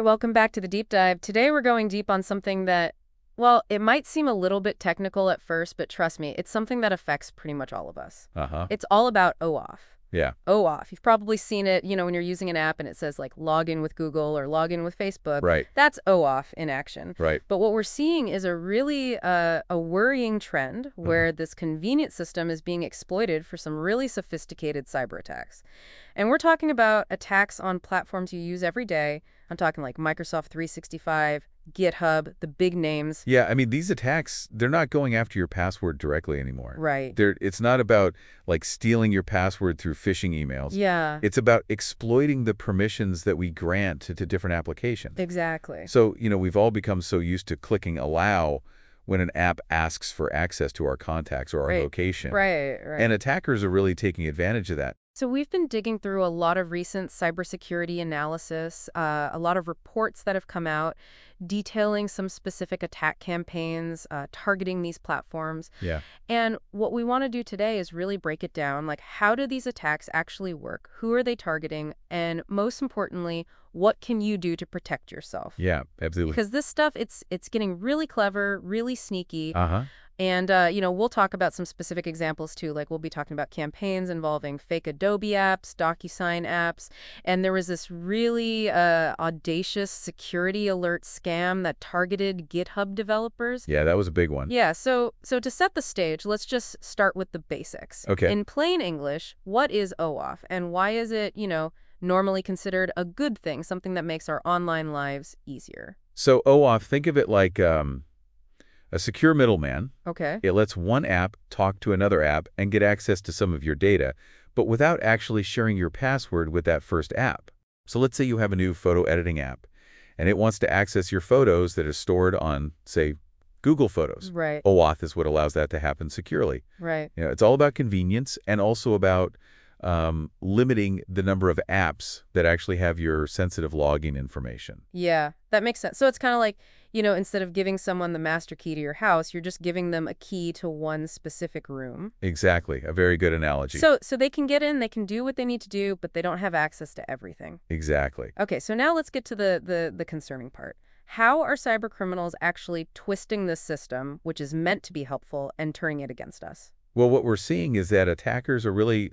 welcome back to the deep dive. Today we're going deep on something that, well, it might seem a little bit technical at first, but trust me, it's something that affects pretty much all of us. Uh-huh. It's all about OAuth. Yeah. OAuth. You've probably seen it, when you're using an app and it says like log in with Google or log in with Facebook. Right. That's OAuth in action. Right. But what we're seeing is a really a worrying trend where this convenient system is being exploited for some really sophisticated cyber attacks. And we're talking about attacks on platforms you use every day. I'm talking like Microsoft 365, GitHub, the big names. Yeah, I mean, these attacks, they're not going after your password directly anymore. Right. It's not about, like, stealing your password through phishing emails. Yeah. It's about exploiting the permissions that we grant to different applications. Exactly. So, we've all become so used to clicking allow when an app asks for access to our contacts or our location. Right. And attackers are really taking advantage of that. So we've been digging through a lot of recent cybersecurity analysis, a lot of reports that have come out detailing some specific attack campaigns targeting these platforms. Yeah. And what we want to do today is really break it down, like how do these attacks actually work? Who are they targeting? And most importantly, what can you do to protect yourself? Yeah, absolutely. Because this stuff, it's getting really clever, really sneaky. Uh-huh. And, we'll talk about some specific examples, too. Like, we'll be talking about campaigns involving fake Adobe apps, DocuSign apps. And there was this really audacious security alert scam that targeted GitHub developers. Yeah, that was a big one. Yeah, so to set the stage, let's just start with the basics. Okay. In plain English, what is OAuth? And why is it, normally considered a good thing, something that makes our online lives easier? So OAuth, think of it like a secure middleman. Okay. It lets one app talk to another app and get access to some of your data, but without actually sharing your password with that first app. So let's say you have a new photo editing app, and it wants to access your photos that are stored on, say, Google Photos. Right. OAuth is what allows that to happen securely. Right. It's all about convenience and also about limiting the number of apps that actually have your sensitive login information. Yeah, that makes sense. So it's kind of like, instead of giving someone the master key to your house, you're just giving them a key to one specific room. Exactly. A very good analogy. So they can get in, they can do what they need to do, but they don't have access to everything. Exactly. Okay, so now let's get to the concerning part. How are cyber criminals actually twisting this system, which is meant to be helpful, and turning it against us? Well, what we're seeing is that attackers are really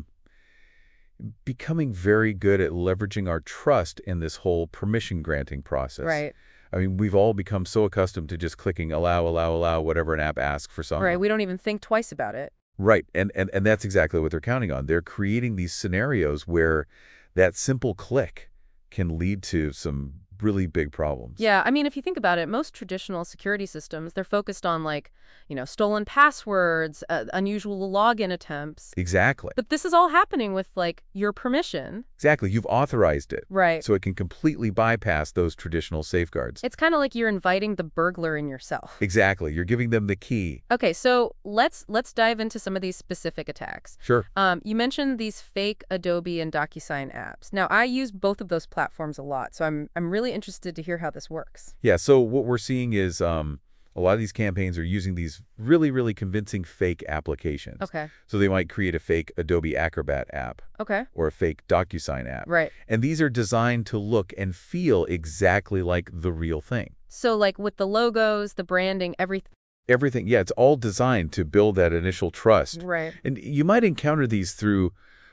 becoming very good at leveraging our trust in this whole permission granting process. Right. I mean, we've all become so accustomed to just clicking allow, whatever an app asks for something. Right, we don't even think twice about it. Right, and that's exactly what they're counting on. They're creating these scenarios where that simple click can lead to some really big problems. Yeah, I mean, if you think about it, most traditional security systems, they're focused on like, stolen passwords, unusual login attempts. Exactly. But this is all happening with like your permission. Exactly. You've authorized it. Right. So it can completely bypass those traditional safeguards. It's kind of like you're inviting the burglar in yourself. Exactly. You're giving them the key. Okay, so let's dive into some of these specific attacks. Sure. You mentioned these fake Adobe and DocuSign apps. Now, I use both of those platforms a lot, so I'm really interested to hear how this works. Yeah, so what we're seeing is a lot of these campaigns are using these really, really convincing fake applications. Okay. So they might create a fake Adobe Acrobat app. Okay. Or a fake DocuSign app. Right. And these are designed to look and feel exactly like the real thing. So like with the logos, the branding, everything. Everything, yeah, it's all designed to build that initial trust. Right. And you might encounter these through,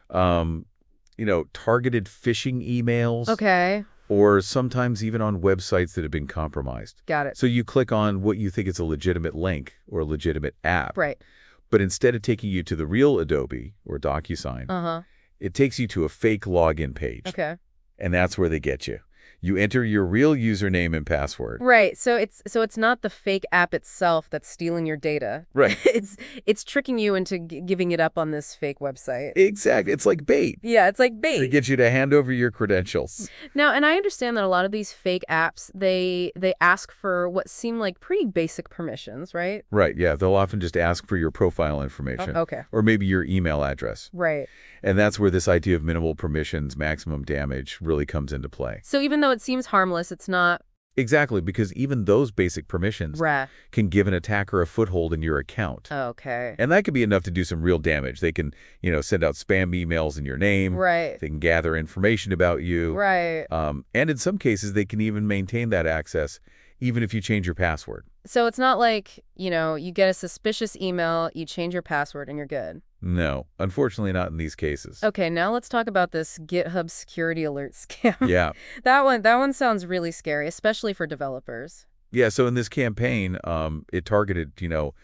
targeted phishing emails. Okay. Or sometimes even on websites that have been compromised. Got it. So you click on what you think is a legitimate link or a legitimate app. Right. But instead of taking you to the real Adobe or DocuSign, it takes you to a fake login page. Okay. And that's where they get you. You enter your real username and password. Right. So it's not the fake app itself that's stealing your data. Right. It's tricking you into giving it up on this fake website. Exactly. It's like bait. Yeah, it's like bait. To get you to hand over your credentials. Now, and I understand that a lot of these fake apps, they ask for what seem like pretty basic permissions, right? Right. Yeah. They'll often just ask for your profile information. Okay. Or maybe your email address. Right. And that's where this idea of minimal permissions, maximum damage really comes into play. So even though it seems harmless, it's not Exactly, because even those basic permissions Rah. can give an attacker a foothold in your account. Okay. And that could be enough to do some real damage. They can, send out spam emails in your name. Right. They can gather information about you. Right. And in some cases, they can even maintain that access, even if you change your password. So it's not like, you get a suspicious email, you change your password, and you're good. No, unfortunately not in these cases. Okay, now let's talk about this GitHub security alert scam. Yeah. That one sounds really scary, especially for developers. Yeah, so in this campaign, it targeted,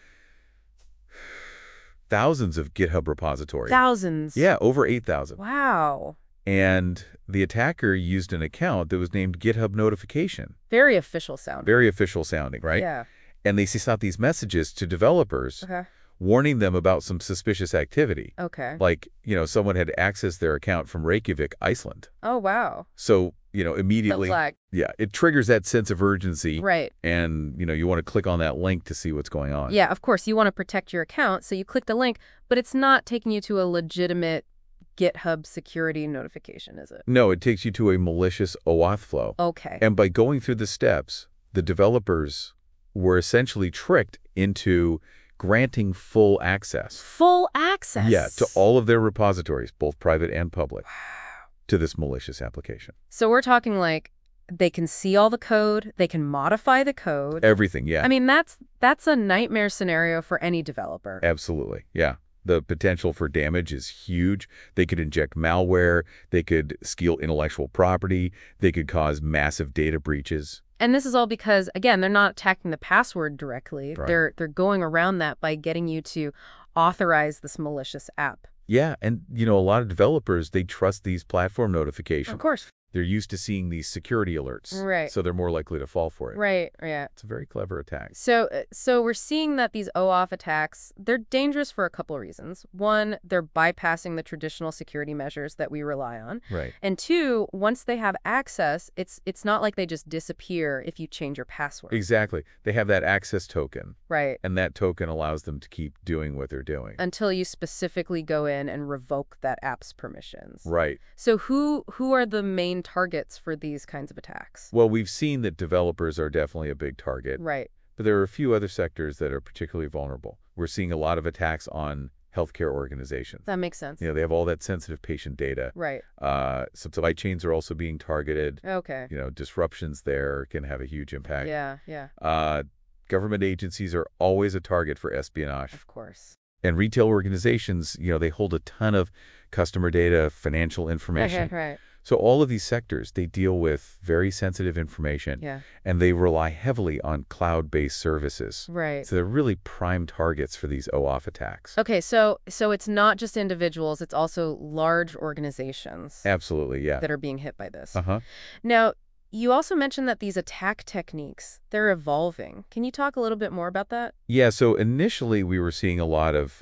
thousands of GitHub repositories. Thousands. Yeah, over 8,000. Wow. And the attacker used an account that was named GitHub Notification. Very official sounding. Very official sounding, right? Yeah. And they sent out these messages to developers Okay. warning them about some suspicious activity. Okay. Like, someone had accessed their account from Reykjavik, Iceland. Oh, wow. So, The immediately, flag. yeah, it triggers that sense of urgency. Right. And, you want to click on that link to see what's going on. Yeah, of course, you want to protect your account, so you click the link, but it's not taking you to a legitimate GitHub security notification, is it? No, it takes you to a malicious OAuth flow. Okay. And by going through the steps, the developers were essentially tricked into granting full access. Full access? Yeah, to all of their repositories, both private and public, to this malicious application. So we're talking like they can see all the code, they can modify the code. Everything, yeah. I mean, that's a nightmare scenario for any developer. Absolutely, yeah. The potential for damage is huge. They could inject malware. They could steal intellectual property. They could cause massive data breaches. And this is all because, again, they're not attacking the password directly. Right. They're going around that by getting you to authorize this malicious app. Yeah, and, a lot of developers, they trust these platform notifications. Of course. They're used to seeing these security alerts. Right. So they're more likely to fall for it. Right, yeah. It's a very clever attack. So we're seeing that these OAuth attacks, they're dangerous for a couple of reasons. One, they're bypassing the traditional security measures that we rely on. Right. And two, once they have access, it's not like they just disappear if you change your password. Exactly. They have that access token, Right. and that token allows them to keep doing what they're doing. Until you specifically go in and revoke that app's permissions. Right. So who are the main targets for these kinds of attacks? Well, we've seen that developers are definitely a big target. Right. But there are a few other sectors that are particularly vulnerable. We're seeing a lot of attacks on healthcare organizations. That makes sense. They have all that sensitive patient data. Right. Supply chains are also being targeted. Okay. Disruptions there can have a huge impact. Yeah. Government agencies are always a target for espionage. Of course. And retail organizations, they hold a ton of customer data, financial information. Right. So all of these sectors, they deal with very sensitive information. Yeah. And they rely heavily on cloud-based services. Right. So they're really prime targets for these OAuth attacks. Okay, so it's not just individuals, it's also large organizations Absolutely, yeah. that are being hit by this. Uh-huh. Now, you also mentioned that these attack techniques, they're evolving. Can you talk a little bit more about that? Yeah, so initially we were seeing a lot of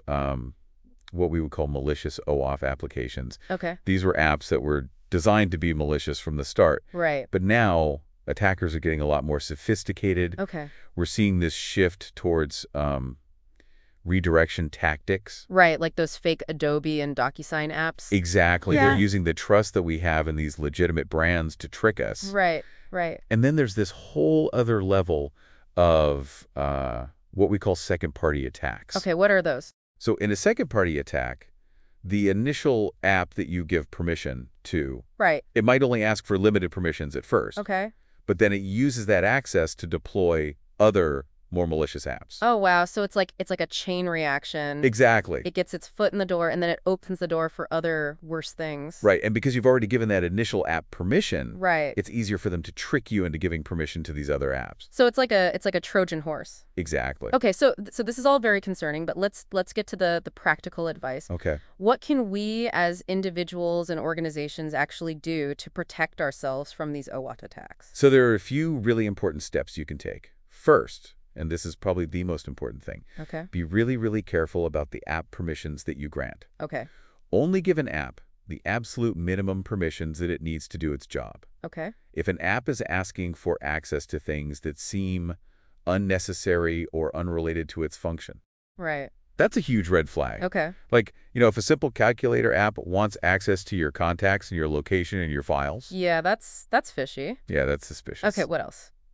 what we would call malicious OAuth applications. Okay. These were apps that were designed to be malicious from the start. Right. But now attackers are getting a lot more sophisticated. Okay. We're seeing this shift towards redirection tactics. Right, like those fake Adobe and DocuSign apps. Exactly. Yeah. They're using the trust that we have in these legitimate brands to trick us. Right. And then there's this whole other level of what we call second-party attacks. Okay, what are those? So in a second-party attack, the initial app that you give permission to, Right. it might only ask for limited permissions at first. Okay. But then it uses that access to deploy other more malicious apps. Oh, wow. So it's like a chain reaction. Exactly. It gets its foot in the door, and then it opens the door for other worse things. Right. And because you've already given that initial app permission, Right. it's easier for them to trick you into giving permission to these other apps. So it's like a Trojan horse. Exactly. Okay, so this is all very concerning, but let's get to the practical advice. Okay. What can we as individuals and organizations actually do to protect ourselves from these OAuth attacks? So there are a few really important steps you can take. First, and this is probably the most important thing, Okay. be really, really careful about the app permissions that you grant. Okay. Only give an app the absolute minimum permissions that it needs to do its job. Okay. If an app is asking for access to things that seem unnecessary or unrelated to its function, Right. that's a huge red flag. Okay. Like, if a simple calculator app wants access to your contacts and your location and your files, Yeah, that's fishy. yeah, that's suspicious. Okay, what else?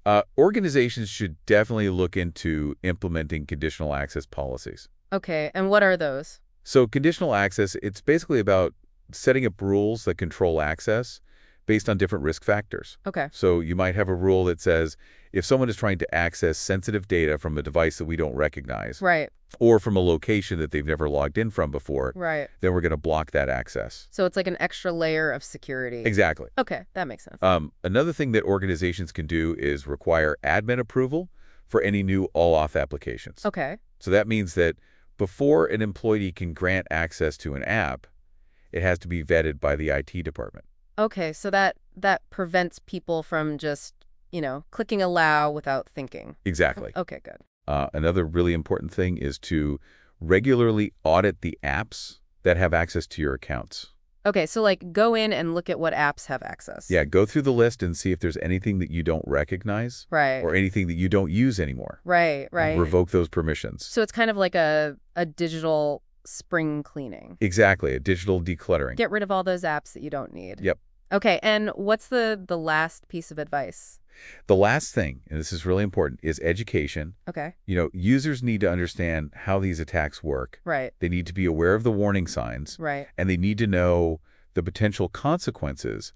Organizations should definitely look into implementing conditional access policies. Okay, and what are those? So conditional access, it's basically about setting up rules that control access based on different risk factors. Okay, So you might have a rule that says if someone is trying to access sensitive data from a device that we don't recognize, right, or from a location that they've never logged in from before, right. then we're going to block that access. So it's like an extra layer of security. Exactly. Okay, that makes sense. Another thing that organizations can do is require admin approval for any new all-auth applications. Okay, So that means that before an employee can grant access to an app, it has to be vetted by the IT department. okay, so that prevents people from just, clicking allow without thinking. Exactly. Okay, good. Another really important thing is to regularly audit the apps that have access to your accounts. Okay, so like go in and look at what apps have access. Yeah, go through the list and see if there's anything that you don't recognize Right. or anything that you don't use anymore. Right, right. Revoke those permissions. So it's kind of like a digital spring cleaning. Exactly, a digital decluttering. Get rid of all those apps that you don't need. Yep. Okay, and what's the last piece of advice? The last thing, and this is really important, is education. Okay, Users need to understand how these attacks work. right, They need to be aware of the warning signs, right. and they need to know the potential consequences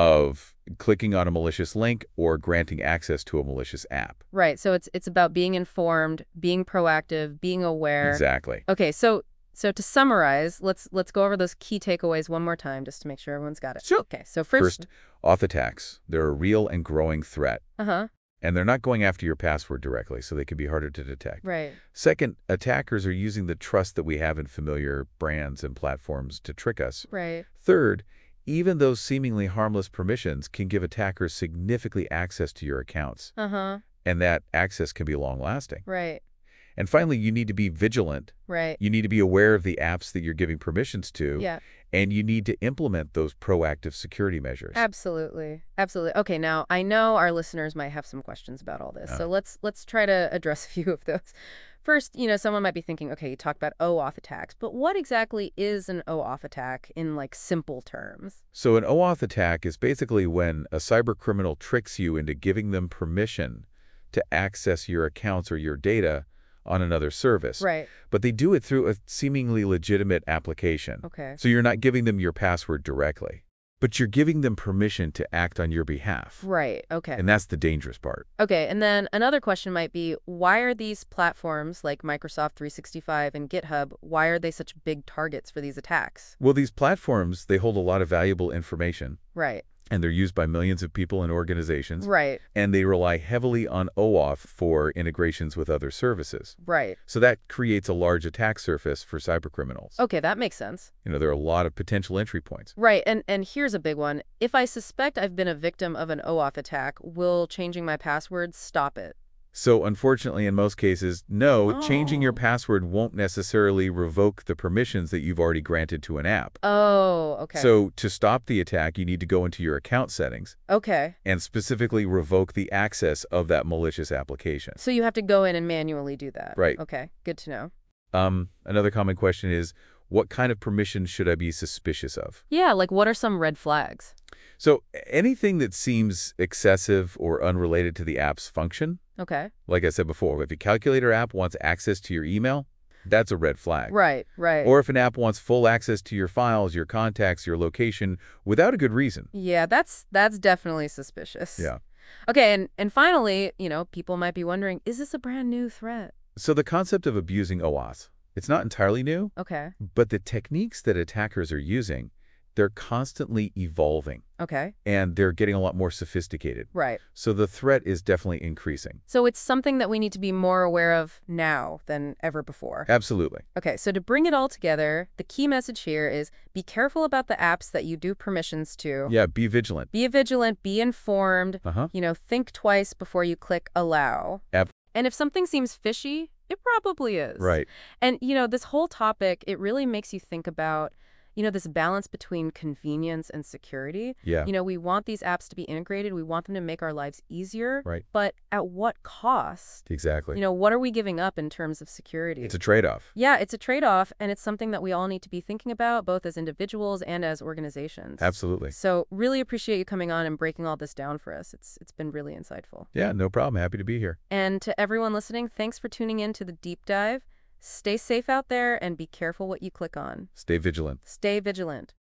of clicking on a malicious link or granting access to a malicious app. Right, so it's about being informed, being proactive, being aware. Exactly. Okay, so to summarize, let's go over those key takeaways one more time just to make sure everyone's got it. Sure. Okay, so first, Auth attacks. They're a real and growing threat. uh-huh, And they're not going after your password directly, so they can be harder to detect. right. Second, attackers are using the trust that we have in familiar brands and platforms to trick us. Right. Third, even those seemingly harmless permissions can give attackers significantly access to your accounts, Uh-huh. and that access can be long-lasting. Right. And finally, you need to be vigilant. Right. You need to be aware of the apps that you're giving permissions to, Yeah. and you need to implement those proactive security measures. Absolutely. Absolutely. Okay, now I know our listeners might have some questions about all this. So let's try to address a few of those. First, someone might be thinking, okay, you talked about OAuth attacks, but what exactly is an OAuth attack in like simple terms? So an OAuth attack is basically when a cyber criminal tricks you into giving them permission to access your accounts or your data on another service. Right. But they do it through a seemingly legitimate application. Okay. So you're not giving them your password directly, but you're giving them permission to act on your behalf. Right. Okay. And that's the dangerous part. Okay, and then another question might be, why are these platforms like Microsoft 365 and GitHub, why are they such big targets for these attacks? Well, these platforms, they hold a lot of valuable information, Right. and they're used by millions of people and organizations. Right. And they rely heavily on OAuth for integrations with other services. Right. So that creates a large attack surface for cybercriminals. Okay, that makes sense. There are a lot of potential entry points. Right, and here's a big one. If I suspect I've been a victim of an OAuth attack, will changing my password stop it? So unfortunately, in most cases, no, changing your Oh. password won't necessarily revoke the permissions that you've already granted to an app. Oh, okay. So to stop the attack, you need to go into your account settings Okay. and specifically revoke the access of that malicious application. So you have to go in and manually do that. Right. Okay, good to know. Another common question is, what kind of permissions should I be suspicious of? Yeah, like what are some red flags? So anything that seems excessive or unrelated to the app's function, Okay. like I said before, if your calculator app wants access to your email, that's a red flag. Right, right. Or if an app wants full access to your files, your contacts, your location, without a good reason. Yeah, that's definitely suspicious. Yeah. Okay, and finally, people might be wondering, is this a brand new threat? So the concept of abusing OAuth, it's not entirely new, Okay. but the techniques that attackers are using, they're constantly evolving, Okay. and they're getting a lot more sophisticated. Right. So the threat is definitely increasing. So it's something that we need to be more aware of now than ever before. Absolutely. Okay, so to bring it all together, the key message here is be careful about the apps that you do permissions to. Yeah, be vigilant. Be vigilant, be informed, Uh-huh. think twice before you click allow. Yep. And if something seems fishy, it probably is. Right. And, this whole topic, it really makes you think about, this balance between convenience and security. Yeah, We want these apps to be integrated. We want them to make our lives easier. right. But at what cost? Exactly. What are we giving up in terms of security? It's a trade-off. Yeah, it's a trade-off, and it's something that we all need to be thinking about, both as individuals and as organizations. Absolutely. So really appreciate you coming on and breaking all this down for us. It's been really insightful. Yeah, no problem. Happy to be here. And to everyone listening, thanks for tuning in to the Deep Dive. Stay safe out there and be careful what you click on. Stay vigilant. Stay vigilant.